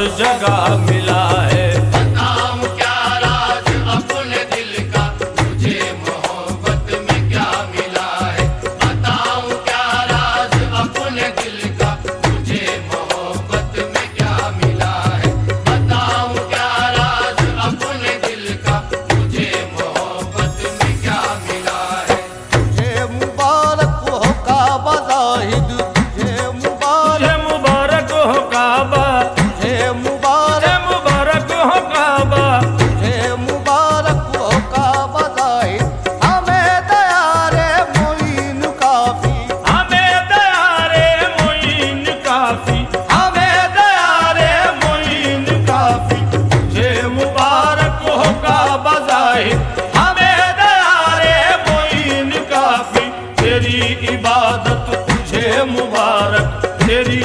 हर जगह मिला है। बताऊं क्या राज अपने दिल का, मुझे मोहब्बत में क्या मिला है। बताऊं क्या राज अपने दिल का, मुझे मोहब्बत में क्या मिला है। बताऊं क्या राज अपने दिल का, मुझे मोहब्बत में क्या मिला है। तुझे मुबारक हो काबा जाहिद, तुझे मुबारक हो काबा, तुझे मुबारक हो काबा, तुझे मुबारक हो काबा जाहिद। हमें दया रे मोइन काफी, हमें दया रे मोइन काफी, हमें दया रे मोइन काफी। तुझे मुबारक हो काबा जाहिद, हमें दया रे मोइन काफी। तेरी इबादत तुझे मुबारक, तेरी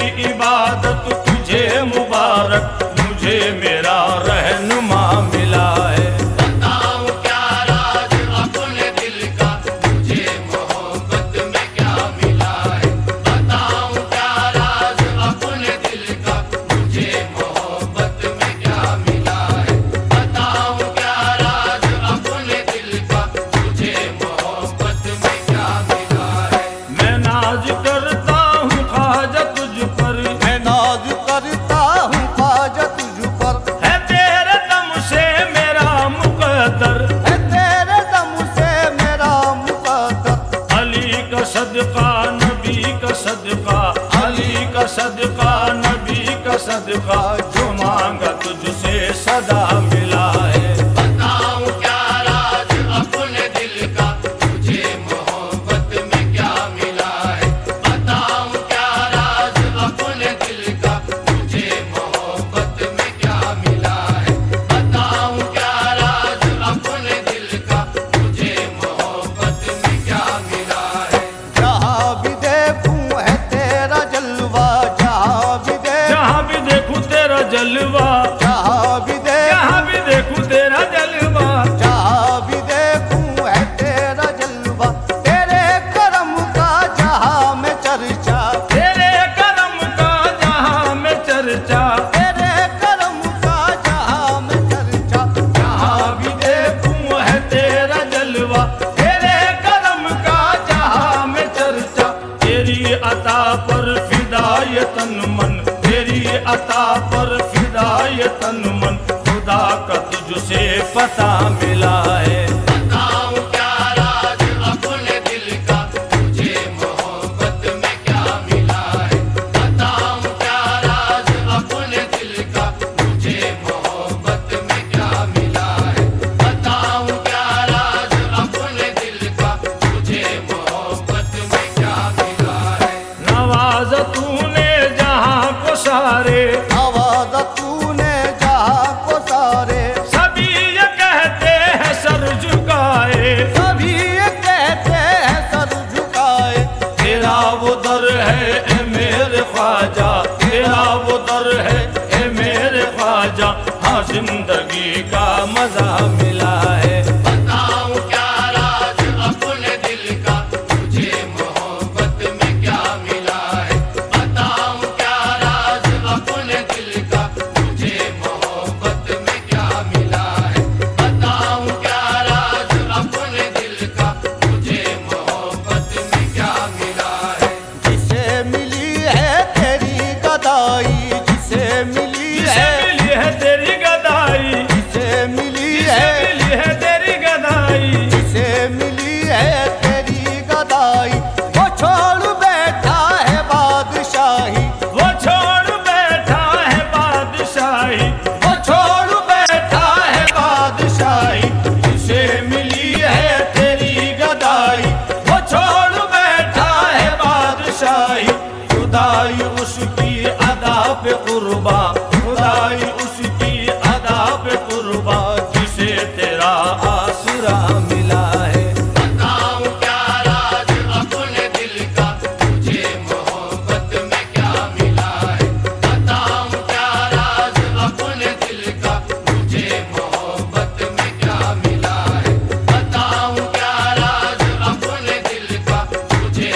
इबादत तुझे मुबारक, मुझे मेरा रहनुमा मिला है। बताऊं क्या राज अपने दिल का, मुझे मोहब्बत में क्या मिला है। बताऊं क्या राज अपने दिल का, मुझे मोहब्बत में क्या मिला है। बताऊं क्या राज अपने दिल का, मुझे मोहब्बत में क्या मिला है। मैं नाज करता हूँ ख्वाजा तुझ पर, मैं नाज करता हूँ ख्वाजा तुझ पर। है तेरे दम से मेरा मुकद्दर, है तेरे दम से मेरा मुकद्दर। अली का सदका नबी का सदका, अली का सदका नबी का सदका, जो मांगा तुझसे सदा मिला है। बताऊं क्या राज अपने दिल का, मुझे मोहब्बत में क्या मिला है। बताऊं क्या राज अपने दिल का, मुझे मोहब्बत में क्या मिला है। बताऊं क्या राज अपने दिल का, मुझे मोहब्बत में क्या मिला है। जहाँ भी देखूं है तेरा जलवा, जहाँ भी जहाँ भी देखूं तेरा जलवा, जहाँ भी जहाँ भी देखूं तेरा जलवा, जहाँ भी देखूं है तेरा जलवा। तेरे करम का जहाँ में चर्चा, तेरे करम का जहाँ में चर्चा, तेरे करम का जहाँ में चर्चा। जहाँ भी देखूं है तेरा जलवा, तेरे करम का जहाँ में चर्चा। तेरी अता पर फिदाए तन मन, तेरी अता पर फिदाए तन मन, खुदा का तुझसे पता मिला है। बताऊं क्या राज अपने दिल का, मुझे मोहब्बत में क्या मिला है। बताऊं क्या राज अपने दिल का, मुझे मोहब्बत में क्या मिला है। बताऊं क्या राज अपने दिल का, मुझे मोहब्बत में क्या मिला है। नवाज तूने जहाँ को सारे, आवाज तूने जहाँ को सारे। सभी ये कहते हैं सर झुकाए, सभी ये कहते हैं सर झुकाए। तेरा वो दर है ए मेरे ख्वाजा, तेरा वो दर है ए मेरे ख्वाजा, हाँ जिंदगी का मजा मिला है। बताऊं क्या राज अपने दिल का, मुझे मोहब्बत में क्या मिला है। बताऊं क्या राज अपने दिल का, मुझे मोहब्बत में क्या मिला है। बताऊं क्या राज अपने दिल का, मुझे मोहब्बत में क्या मिला है। जिसे मिली है तेरी गदाई, जिसे मिली जिसे है, मिली है तेरी गदाई, जिसे मिली जिसे है, मिली है तेरी गदाई, जिसे मिली है तेरी गदाई। वो छोड़ बैठा है बादशाही, वो छोड़ बैठा है बादशाही, वो छोड़ बैठा है बादशाही। जिसे मिली है तेरी गदाई, वो छोड़ बैठा है बादशाही। खुदाई उसकी अदा पे कुर्बा, खुदाई उसकी अदा पे कुर्बा, जिसे तेरा आसरा मिला है। बताऊं क्या राज अपने दिल का, मुझे मोहब्बत में क्या मिला है। बताऊं क्या राज अपने दिल का, मुझे मोहब्बत में क्या मिला है। बताऊं क्या राज अपने दिल का, मुझे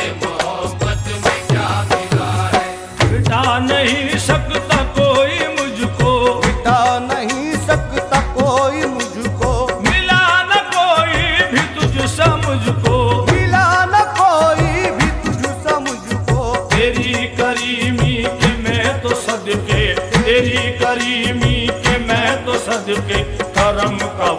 मोहब्बत में क्या मिला है। मिटा नहीं सकता कोई मुझको,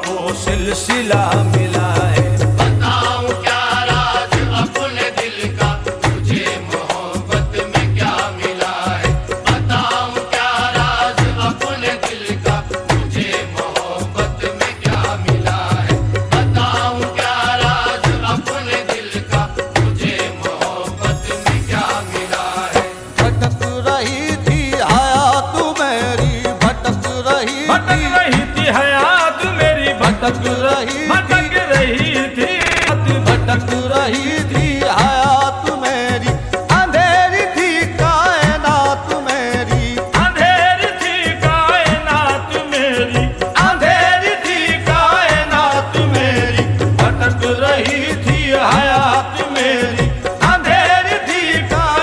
को सिलसिला मिला है। बताऊं क्या राज अपने दिल का, तुझे मोहब्बत में क्या मिला है। बताऊं क्या राज अपने दिल का, तुझे मोहब्बत में क्या मिला है। बताऊं क्या राज अपने दिल का, तुझे मोहब्बत में क्या मिला है। भटक रही थी हयात मेरी, भटक रही थी हयात मेरी, भटक रही थी, भटक रही थी हयात मेरी, अंधेरी थी कायनात मेरी, अंधेरी थी कायनात मेरी, अंधेरी थी कायनात मेरी, भटक रही थी हयात मेरी, अंधेरी थी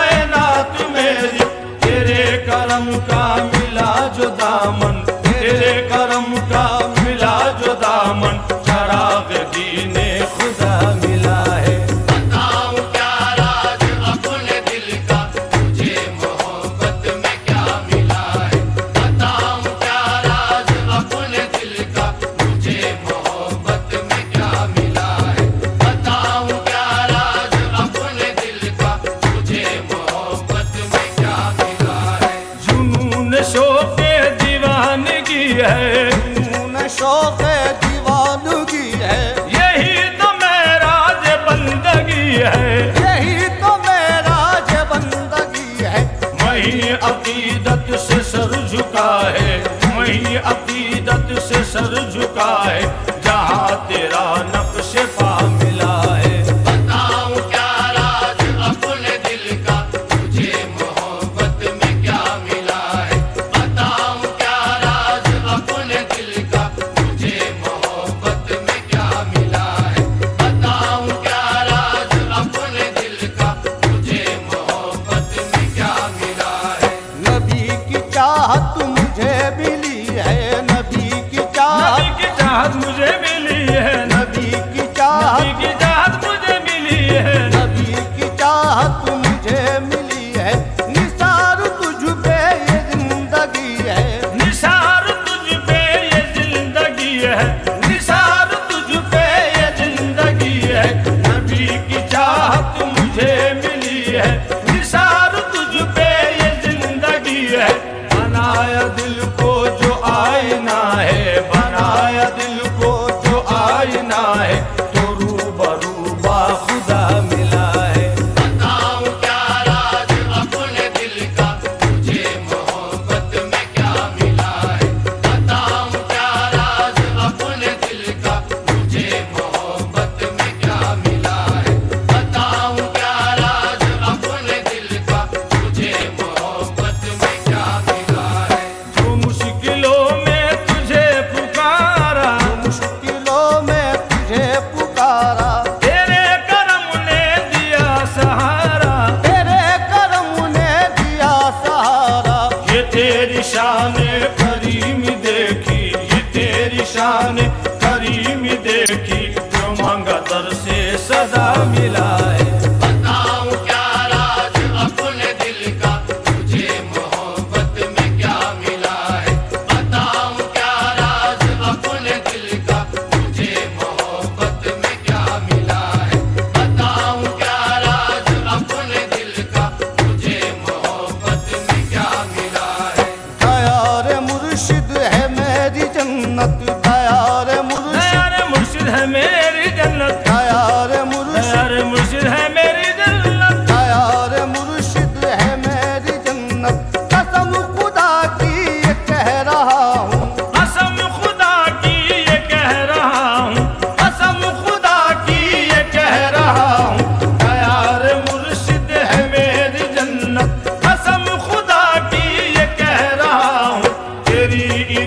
कायनात मेरी। तेरे करम का मिला जो दामन, तेरे करम का मिला जो दामन, चराग दीने खुदा मिला है। बताऊं क्या राज अपने दिल का, तुझे मोहब्बत में क्या मिला है। बताऊं क्या राज अपने दिल का, तुझे मोहब्बत में क्या मिला है। बताऊं क्या राज अपने दिल का, तुझे मोहब्बत में क्या मिला है। जुनून शौक़े दीवानगी है, जुनून शौक़े दीवानगी है, यही तो मेराज बंदगी है। यही तो मेरा जे बंदगी है। वही अकीदत से सर झुका है, वही अकीदत से सर झुका है, जहाँ तेरा नक्श पा मिला है। बताऊं क्या राज अपने दिल का, तुझे मोहब्बत में क्या मिला है। बताऊं क्या राज अपने दिल का, तुझे मोहब्बत में क्या मिला है। बताऊं क्या राज अपने दिल का, तुझे मोहब्बत में क्या मिला है। नबी की चाहत मुझे मिली है, नबी की चाहत, नबी की चाहत मुझे मिली है, नबी की चाहत, नबी की चाहत मुझे मिली है। नबी की चाहत मुझे मिली है। निसार तुझ पे ये जिंदगी है, निसार तुझ पे ये जिंदगी है, निसार तुझ पे ये जिंदगी है। नबी की चाहत मुझे मिली है, निसार तुझ पे ये जिंदगी है। बनाया दिल को जो आईना है, बनाया दिल को जो आईना है, तो रूबरू बा खुदा मिला है। बताऊं क्या राज अपने दिल का, तुझे मोहब्बत में क्या मिला है। बताऊं क्या राज अपने दिल का, तुझे मोहब्बत में क्या मिला है। बताऊं क्या राज अपने दिल का, तुझे मोहब्बत में क्या मिला है। जो मुश्किलों में तुझे पुकारा, मुश्किलों में तुझे पुकारा, तेरे करम ने दिया सहारा, तेरे करम ने दिया सहारा। ये तेरी शान करीम देखी, ये तेरी शान करीम देखी, जो मांगा दर से सदा मिला है। बताऊं क्या राज अपने दिल का, तुझे मोहब्बत में क्या मिला है। बताऊं क्या राज अपने दिल का, तुझे मोहब्बत में क्या मिला है। बताऊं क्या राज अपने दिल का, तुझे मोहब्बत में क्या मिला है। दयार मुर्शिद है मेरी जन्नत, दयार मुर्शिद, दयार मुर्शिद है मेरी जन्नत, दयार मुर्शिद, दयार मुर्शिद है मेरी जन्नत, दयार मुर्शिद है मेरी जन्नत। कसम खुदा की ये कह रहा हूँ, कसम खुदा की ये कह रहा हूँ, कसम खुदा की ये कह रहा हूँ। दयार मुर्शिद है मेरी जन्नत, कसम खुदा की ये कह रहा हूँ। तेरी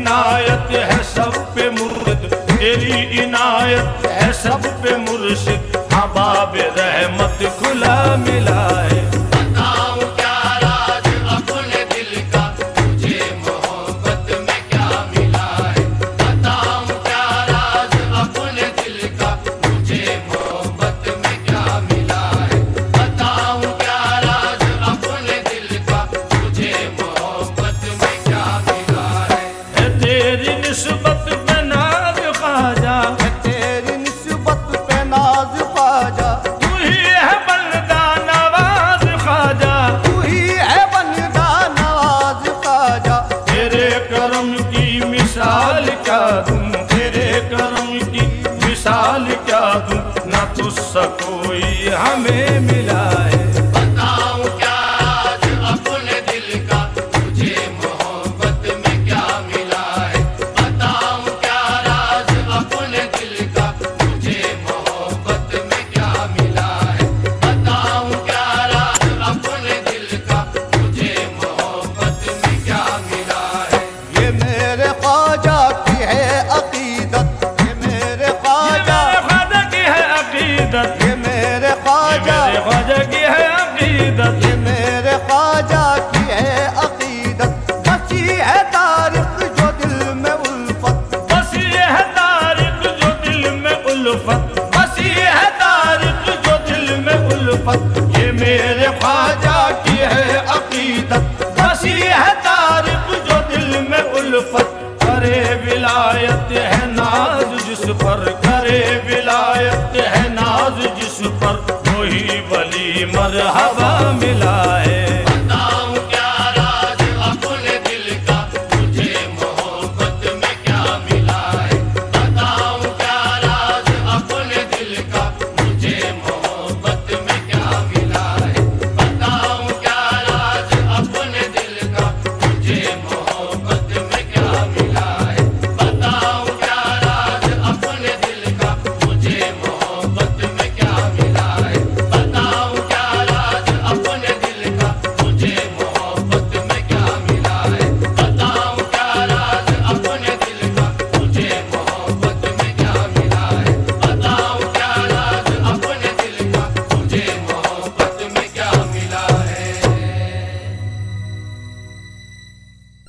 इनायत है सब पे मुर्शिद, तेरी इनायत है सब पे मुर्शिद, हबाब रहमत खुला मिला है। बताऊं क्या राज अपने दिल का, तुझे मोहब्बत में क्या मिला है। बताऊं क्या राज अपने दिल का, तुझे मोहब्बत में क्या मिला है। बताऊं क्या राज अपने दिल का, तुझे मोहब्बत में क्या मिला है। तेरी निस्बत पे नाज ख्वाजा, दूं, न तुझसे कोई हमें मिला है। बताऊं क्या राज अपने दिल का, तुझे मोहब्बत में क्या मिला है। बताऊं क्या राज अपने दिल का, तुझे मोहब्बत में क्या मिला है। बताऊं क्या राज अपने दिल का, तुझे मोहब्बत में क्या मिला है। ये मेरे ख्वाजा की है अकीदत, ये मेरे ख्वाजा, की है अकीदत, ये मेरे ख्वाजा, ख्वाजा की है अकीदत, ये मेरे ख्वाजा की है अकीदत। बसी है तारीख जो दिल में उल्फत, बसी है तारीख जो दिल में उल्फत, बसी है तारीख जो दिल में उल्फत। ये मेरे ख्वाजा की है अकीदत, बसी है तारीख जो दिल में उल्फत। करे विलायत है नाज जिस पर, करे विलायत है नाज जिस पर, वही वली मरहबा मिला है।